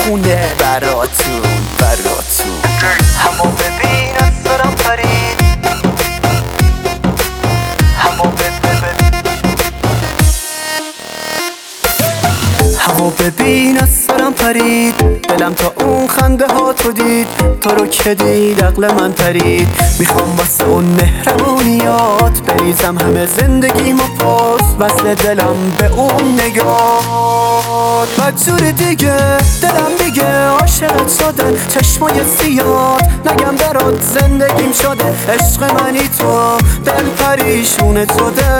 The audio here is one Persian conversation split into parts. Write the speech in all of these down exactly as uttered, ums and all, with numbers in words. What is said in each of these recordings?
خونه براتون براتون همو ببین از سرم پرید همو ببین همو ببین از سرم پرید دلم تا اون خنده ها تو دید تو رو که دید عقل من پرید میخوام واسه اون مهربونیات بریزم همه زندگیمو پاس وصل دلم به اون نگاه بدجور دیگه دلم دیگه عاشقت شده چشمای سیاد نگم برات زندگیم شده عشق منی تو دل پریشونت شده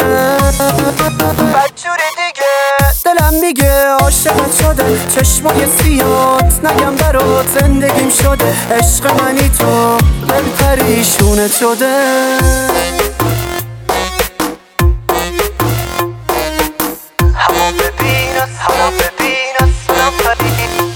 بدجور دیگه دلم میگه عاشقت شده چشمای سیاد نگم برات زندگیم شده عشق منی تو دل پریشونت شده همو ببین از همو ببین از سرم پرید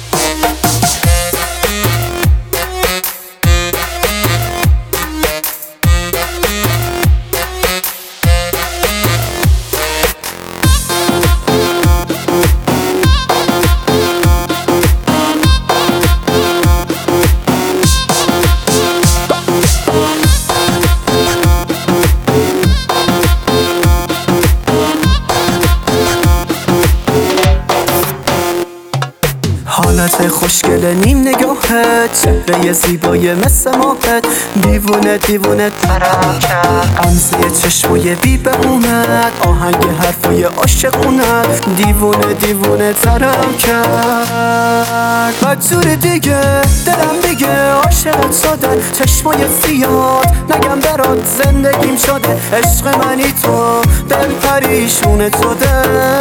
حالت خوشگل نیم نگاهت چهره زیبای مثل ماهت دیوونه دیوونه ترم کرد قمزه چشمای بی بهونت آهنگ حرفای عاشقونت دیوونه دیوونه ترم کرد بدجور دیگه دلم دیگه عاشقت شده چشمای سیاد نگم برات زندگیم شده عشق منی تو دل پریشونت شده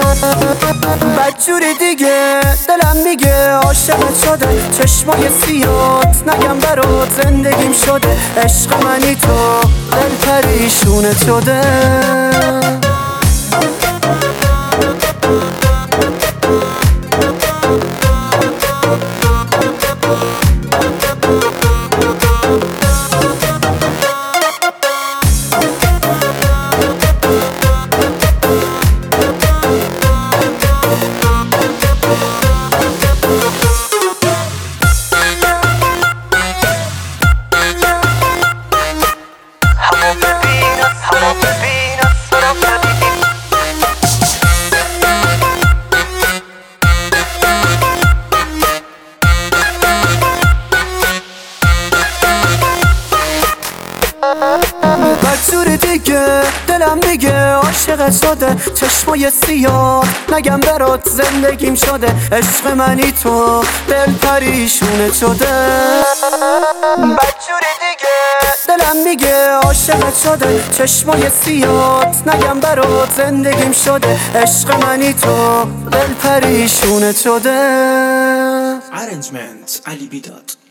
بدجور دیگه دلم میگه عاشقت شده چشمای سیاد نگم برات زندگیم شده عشق منی تو دل پریشونت شده بدجور دیگه دلم دیگه عاشقت شده چشمای سیاه نگم برات زندگیم شده عشق منی تو دل پریشونت شده بدجور دیگه دلم میگه عاشقت شده چشمای سیاه نگم برات زندگیم شده عشق منی تو دل پریشونت شده Arrangement علی بیداد.